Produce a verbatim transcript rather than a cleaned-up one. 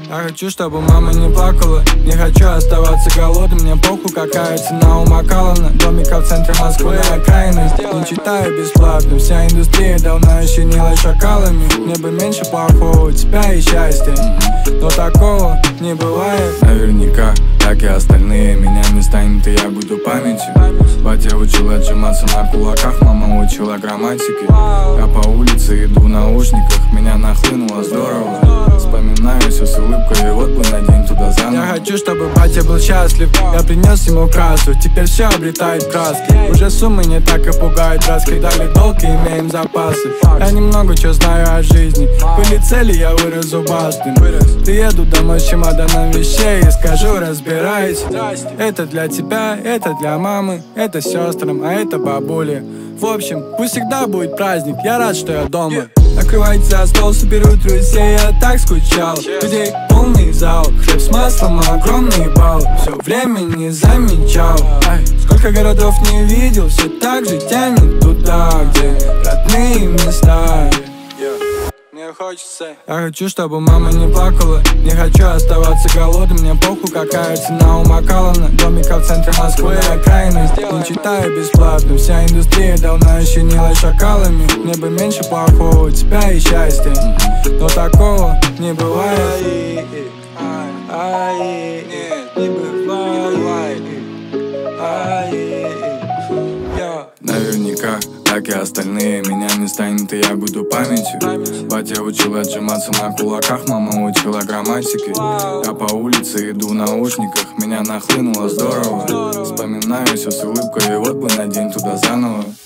Я хочу, чтобы мама не плакала. Не хочу оставаться голодным. Мне похуй, какая цена у Макалана. Домика в центре Москвы, окраины. Не читаю бесплатно. Вся индустрия давно ощенилась шакалами. Мне бы меньше плохого, у тебя и счастья, но такого не бывает. Наверняка, как и остальные, меня не станет, и я буду памятью. Батя учил отжиматься на кулаках, мама учила грамматике. Я по улице иду в наушниках, меня нахлынуло здорово. Вспоминаю все с улыбкой, и вот бы на день туда заново. Я хочу, чтобы батя был счастлив. Я принес ему красу, теперь все обретает краски. Уже суммы не так и пугают, раз дали долг и имеем запасы. Я немного что знаю о жизни. Были цели, я вырос зубастым. Приеду домой с чемоданом вещей и скажу: разбирайся. Это для тебя, это для мамы, это сестрам, а это бабуле. В общем, пусть всегда будет праздник, я рад, что я дома. Накрывайте за стол, соберу друзей, я так скучал. Людей полный зал, хлеб с маслом, огромный бал. Все время не замечал. Ай, сколько городов не видел, все так же тянет туда, где родные места. Мне хочется. Я хочу, чтобы мама не плакала. Не хочу оставаться голодным. Мне похуй, какая цена у Макалана. Домика в центре Москвы, окраины. Не читаю бесплатно. Вся индустрия давно ощенилась шакалами. Мне бы меньше плохого, у тебя и счастья, но такого не бывает. Нет, не бывает. Наверняка, как и остальные, меня не станет, и я буду памятью. Батя учил отжиматься на кулаках, мама учила грамматике. Я по улице иду в наушниках, меня нахлынуло здорово. Вспоминаю все с улыбкой, и вот бы на день туда заново.